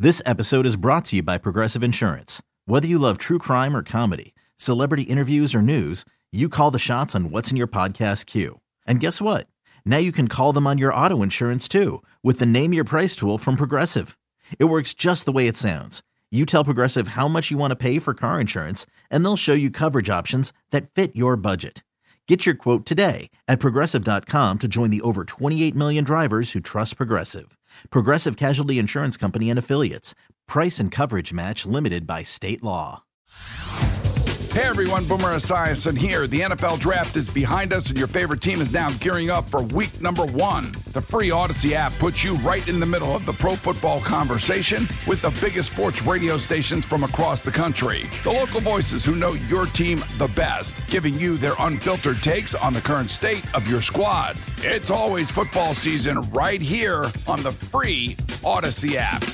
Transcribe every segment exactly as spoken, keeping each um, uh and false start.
This episode is brought to you by Progressive Insurance. Whether you love true crime or comedy, celebrity interviews or news, you call the shots on what's in your podcast queue. And guess what? Now you can call them on your auto insurance too with the Name Your Price tool from Progressive. It works just the way it sounds. You tell Progressive how much you want to pay for car insurance, and they'll show you coverage options that fit your budget. Get your quote today at Progressive dot com to join the over twenty-eight million drivers who trust Progressive. Progressive Casualty Insurance Company and Affiliates. Price and coverage match limited by state law. Hey everyone, Boomer Esiason here. The N F L Draft is behind us and your favorite team is now gearing up for week number one. The free Odyssey app puts you right in the middle of the pro football conversation with the biggest sports radio stations from across the country. The local voices who know your team the best, giving you their unfiltered takes on the current state of your squad. It's always football season right here on the free Odyssey app.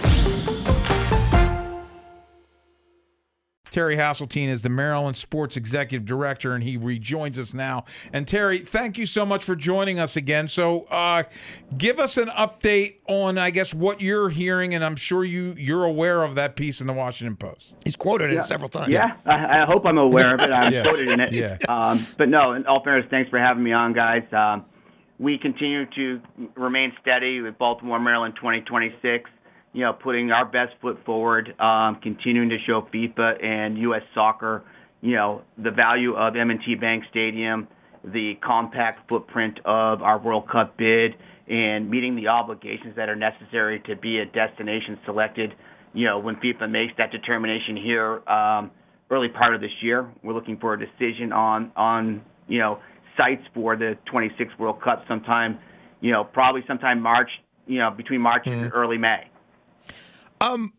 Terry Hasseltine is the Maryland Sports Executive Director, and he rejoins us now. And Terry, thank you so much for joining us again. So uh, give us an update on, I guess, what you're hearing, and I'm sure you, you're aware of that piece in the Washington Post. He's quoted yeah. it several times. Yeah, I, I hope I'm aware of it. I'm yeah. quoted in it. Yeah. Um, but no, in all fairness, thanks for having me on, guys. Um, we continue to remain steady with Baltimore, Maryland twenty twenty-six. You know, putting our best foot forward, um, continuing to show FIFA and U S Soccer, you know, the value of M and T Bank Stadium, the compact footprint of our World Cup bid, and meeting the obligations that are necessary to be a destination selected, you know, when FIFA makes that determination here um, early part of this year. We're looking for a decision on, on you know, sites for the twenty-six World Cup sometime, you know, probably sometime March, you know, between March mm-hmm. and early May. Um,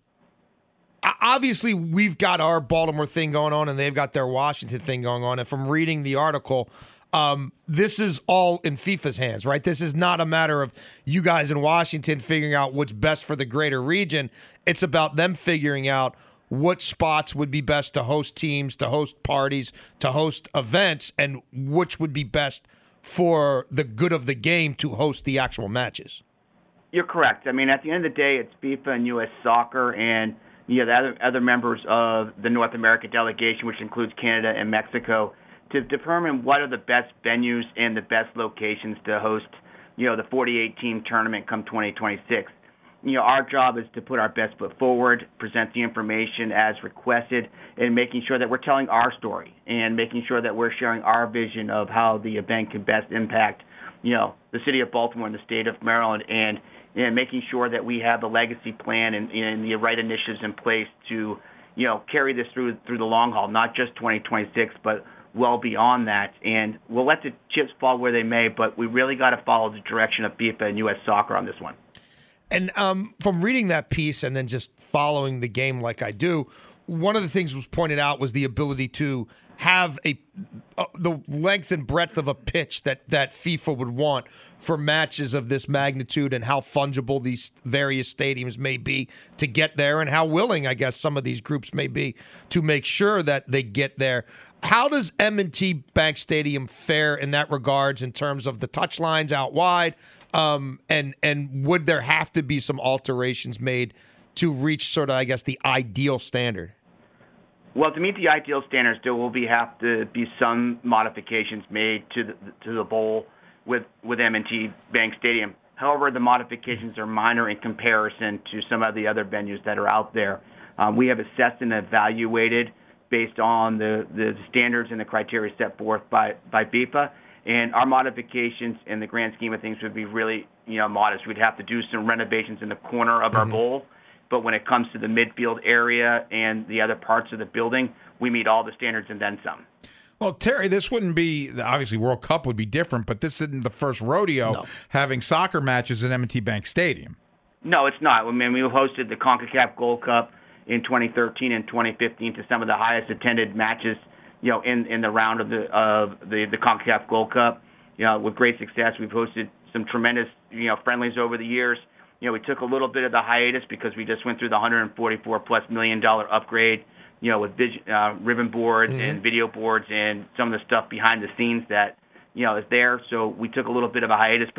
obviously, we've got our Baltimore thing going on, and they've got their Washington thing going on. And from reading the article, um, this is all in FIFA's hands, right? This is not a matter of you guys in Washington figuring out what's best for the greater region. It's about them figuring out what spots would be best to host teams, to host parties, to host events, and which would be best for the good of the game to host the actual matches. You're correct. I mean, at the end of the day, it's FIFA and U S Soccer and you know, the other, other members of the North America delegation, which includes Canada and Mexico, to determine what are the best venues and the best locations to host, you know, the forty-eight team tournament come twenty twenty-six. You know, our job is to put our best foot forward, present the information as requested, and making sure that we're telling our story and making sure that we're sharing our vision of how the event can best impact, you know, the city of Baltimore and the state of Maryland, and and making sure that we have the legacy plan and, and the right initiatives in place to, you know, carry this through through the long haul, not just twenty twenty-six, but well beyond that. And we'll let the chips fall where they may, but we really got to follow the direction of FIFA and U S Soccer on this one. And um, from reading that piece and then just following the game like I do, one of the things was pointed out was the ability to have a uh, the length and breadth of a pitch that, that FIFA would want for matches of this magnitude, and how fungible these various stadiums may be to get there, and how willing, I guess, some of these groups may be to make sure that they get there. How does M and T Bank Stadium fare in that regards in terms of the touch lines out wide, um, and and would there have to be some alterations made to reach sort of, I guess, the ideal standard? Well, to meet the ideal standards, there will be have to be some modifications made to the to the bowl with with M and T Bank Stadium. However, the modifications are minor in comparison to some of the other venues that are out there. Um, we have assessed and evaluated based on the, the standards and the criteria set forth by, by FIFA, and our modifications in the grand scheme of things would be really, you know, modest. We'd have to do some renovations in the corner of mm-hmm. our bowl, but when it comes to the midfield area and the other parts of the building, we meet all the standards and then some. Well, Terry, this wouldn't be, obviously World Cup would be different, but this isn't the first rodeo no. having soccer matches at M and T Bank Stadium. No, it's not. I mean, we hosted the CONCACAF Gold Cup in twenty thirteen and twenty fifteen to some of the highest attended matches, you know, in, in the round of the of the, the CONCACAF Gold Cup. You know, with great success. We've hosted some tremendous, you know, friendlies over the years. You know, we took a little bit of the hiatus because we just went through the one hundred forty-four plus million dollar upgrade, you know, with uh, ribbon boards mm-hmm. and video boards and some of the stuff behind the scenes that, you know, is there. So we took a little bit of a hiatus, but,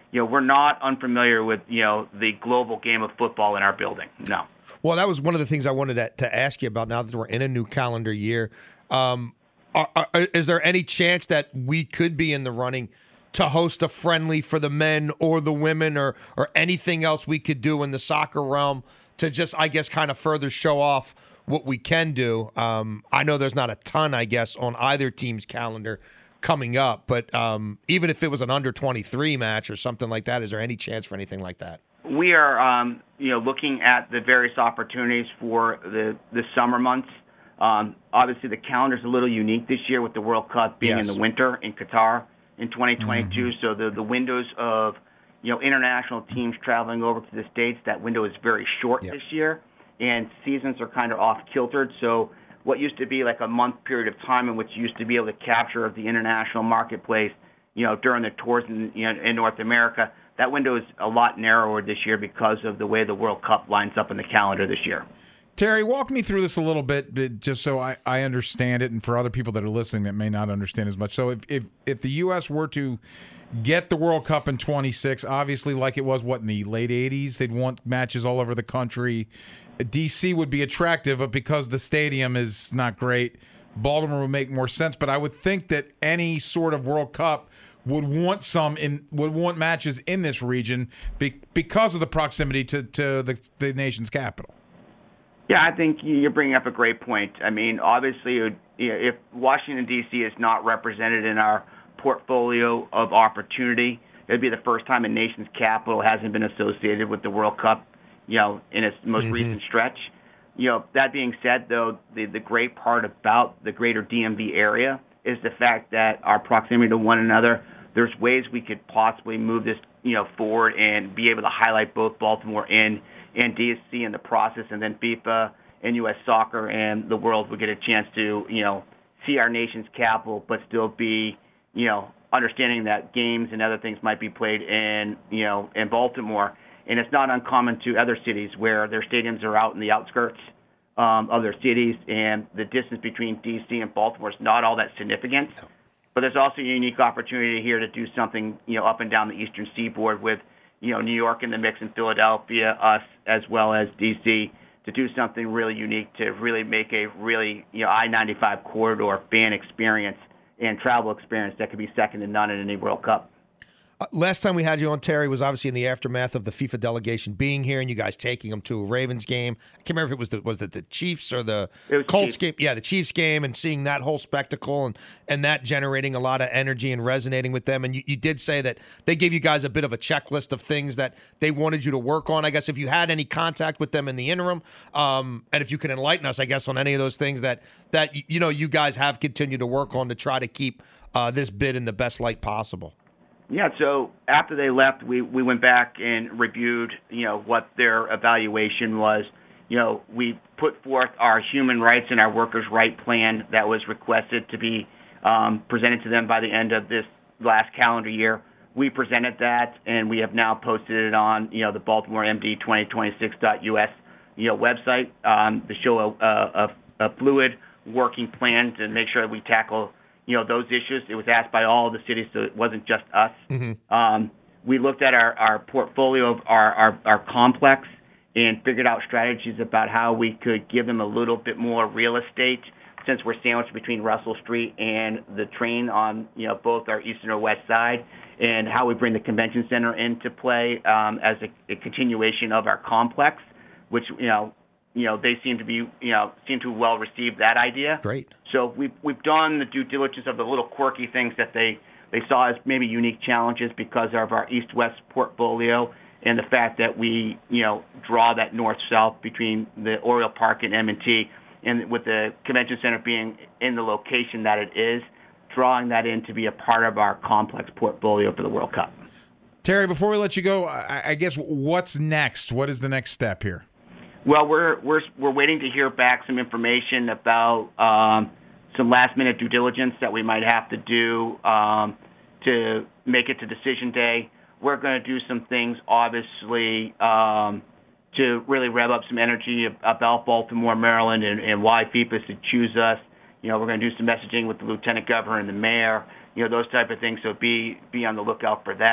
you know, we're not unfamiliar with, you know, the global game of football in our building. No. Well, that was one of the things I wanted to, to ask you about now that we're in a new calendar year. Um, are, are, is there any chance that we could be in the running to host a friendly for the men or the women, or or anything else we could do in the soccer realm to just, I guess, kind of further show off what we can do? Um, I know there's not a ton, I guess, on either team's calendar coming up, but um, even if it was an under twenty-three match or something like that, is there any chance for anything like that? We are, um, you know, looking at the various opportunities for the, the summer months. Um, obviously, the calendar's a little unique this year with the World Cup being Yes. in the winter in Qatar in twenty twenty-two. Mm-hmm. So the, the windows of, you know, international teams traveling over to the States, that window is very short Yep. this year, and seasons are kind of off-kiltered. So what used to be like a month period of time in which you used to be able to capture the international marketplace, you know, during the tours in, you know, in North America, that window is a lot narrower this year because of the way the World Cup lines up in the calendar this year. Terry, walk me through this a little bit, but just so I, I understand it, and for other people that are listening that may not understand as much. So if, if, if the U S were to get the World Cup in twenty-six, obviously like it was, what, in the late eighties, they'd want matches all over the country. D C would be attractive, but because the stadium is not great, Baltimore would make more sense. But I would think that any sort of World Cup would want some in would want matches in this region be, because of the proximity to, to the, the nation's capital. Yeah, I think you're bringing up a great point. I mean, obviously, it would, you know, if Washington, D C is not represented in our portfolio of opportunity, it would be the first time a nation's capital hasn't been associated with the World Cup, you know, in its most mm-hmm. recent stretch. You know, that being said, though, the, the great part about the greater D M V area is the fact that our proximity to one another, there's ways we could possibly move this, you know, forward and be able to highlight both Baltimore and, and D C in the process, and then FIFA and U S Soccer and the world would get a chance to, you know, see our nation's capital, but still be, you know, understanding that games and other things might be played in, you know, in Baltimore. And it's not uncommon to other cities where their stadiums are out in the outskirts um, of their cities, and the distance between D C and Baltimore is not all that significant. No. But there's also a unique opportunity here to do something, you know, up and down the eastern seaboard with, you know, New York in the mix and Philadelphia, us as well as D C, to do something really unique to really make a really, you know, I ninety-five corridor fan experience and travel experience that could be second to none in any World Cup. Uh, last time we had you on, Terry, was obviously in the aftermath of the FIFA delegation being here and you guys taking them to a Ravens game. I can't remember if it was the was it the Chiefs or the Colts game. Yeah, the Chiefs game, and seeing that whole spectacle and, and that generating a lot of energy and resonating with them. And you, you did say that they gave you guys a bit of a checklist of things that they wanted you to work on. I guess if you had any contact with them in the interim, um, and if you could enlighten us, I guess, on any of those things that, that you know, you guys have continued to work on to try to keep uh, this bid in the best light possible. Yeah, so after they left, we, we went back and reviewed, you know, what their evaluation was. You know, we put forth our human rights and our workers' right plan that was requested to be um, presented to them by the end of this last calendar year. We presented that, and we have now posted it on, you know, the Baltimore M D twenty twenty-six dot U S, you know, website um, to show a, a, a fluid working plan to make sure that we tackle, you know, those issues. It was asked by all the cities, so it wasn't just us. Mm-hmm. Um, we looked at our, our portfolio of our, our, our complex and figured out strategies about how we could give them a little bit more real estate, since we're sandwiched between Russell Street and the train on, you know, both our eastern or west side, and how we bring the convention center into play um, as a, a continuation of our complex, which, you know, you know, they seem to be, you know, seem to well receive that idea. Great. So we've we've done the due diligence of the little quirky things that they, they saw as maybe unique challenges because of our east-west portfolio and the fact that we, you know, draw that north-south between the Oriole Park and M and T, and with the convention center being in the location that it is, drawing that in to be a part of our complex portfolio for the World Cup. Terry, before we let you go, I, I guess what's next? What is the next step here? Well, we're we're we're waiting to hear back some information about um, some last-minute due diligence that we might have to do um, to make it to decision day. We're going to do some things, obviously, um, to really rev up some energy about Baltimore, Maryland, and, and why FIFA should choose us. You know, we're going to do some messaging with the lieutenant governor and the mayor. You know, those type of things. So be be on the lookout for that.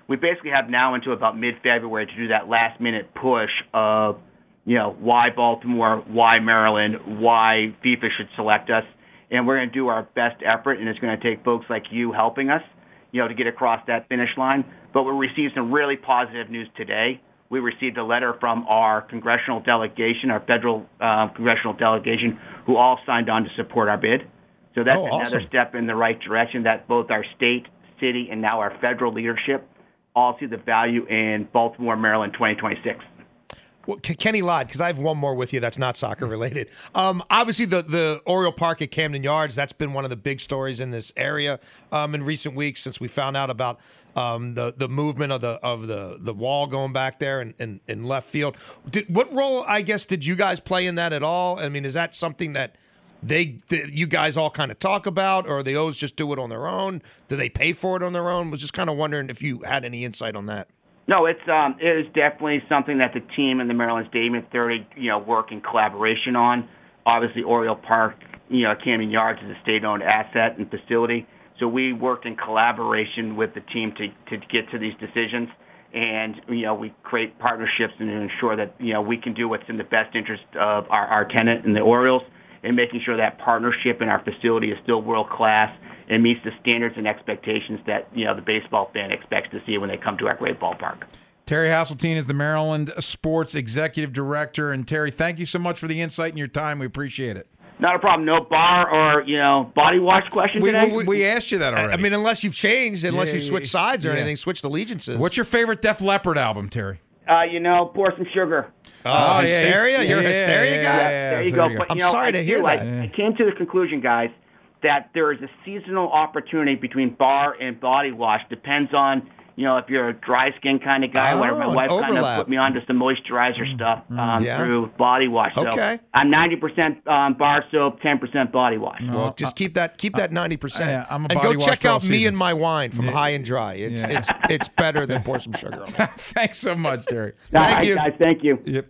we basically have now until about mid-February to do that last-minute push of, you know, why Baltimore, why Maryland, why FIFA should select us. And we're going to do our best effort, and it's going to take folks like you helping us, you know, to get across that finish line. But we received some really positive news today. We received a letter from our congressional delegation, our federal uh, congressional delegation, who all signed on to support our bid. So that's oh, another awesome. step in the right direction, that both our state, city, and now our federal leadership all see the value in Baltimore, Maryland twenty twenty-six. Well, Kenny Ladd, because I have one more with you that's not soccer related. Um, obviously, the the Oriole Park at Camden Yards, that's been one of the big stories in this area um, in recent weeks since we found out about um, the the movement of the of the, the wall going back there in, in, in left field. Did, what role, I guess, did you guys play in that at all? I mean, is that something that they that you guys all kind of talk about, or they always just do it on their own? Do they pay for it on their own? Was just kind of wondering if you had any insight on that. No, it's um, it is definitely something that the team and the Maryland Stadium Authority, you know, work in collaboration on. Obviously, Oriole Park, you know, Camden Yards is a state-owned asset and facility, so we work in collaboration with the team to to get to these decisions, and you know, we create partnerships and ensure that you know we can do what's in the best interest of our, our tenant and the Orioles, and making sure that partnership in our facility is still world class and meets the standards and expectations that, you know, the baseball fan expects to see when they come to our great ballpark. Terry Hasseltine is the Maryland Sports Executive Director. And, Terry, thank you so much for the insight and your time. We appreciate it. Not a problem. No bar or, you know, body wash question we, today? We, we asked you that already. I mean, unless you've changed, unless Yeah, you switch sides or yeah. anything, switched allegiances. What's your favorite Def Leppard album, Terry? Uh, you know, pour some sugar. Oh, Oh, yeah, hysteria? he's- You're yeah, a hysteria yeah, guy? yeah, there you there go. you go. But, I'm you know, sorry I to hear feel like- that. I came to the conclusion, guys, that there is a seasonal opportunity between bar and body wash. Depends on, you know, if you're a dry skin kind of guy, Oh, where my an wife kind of overlap. put me onto some moisturizer stuff um, Yeah. through body wash. So Okay. I'm ninety percent um, bar soap, ten percent body wash. Well, just keep that keep that ninety percent. yeah, I'm a and body go wash check for all out Me seasons. and My Wine from High and Dry. It's Yeah. it's it's better than pour some sugar on it. Thanks so much, Terry. All Thank right, you. guys. Thank you. Yep.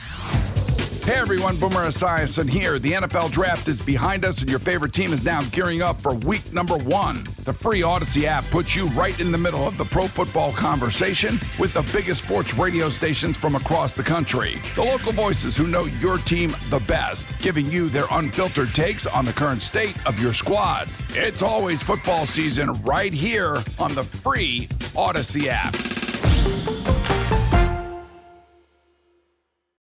Hey everyone, Boomer Esiason here. The N F L Draft is behind us and your favorite team is now gearing up for week number one. The free Odyssey app puts you right in the middle of the pro football conversation with the biggest sports radio stations from across the country. The local voices who know your team the best, giving you their unfiltered takes on the current state of your squad. It's always football season right here on the free Odyssey app.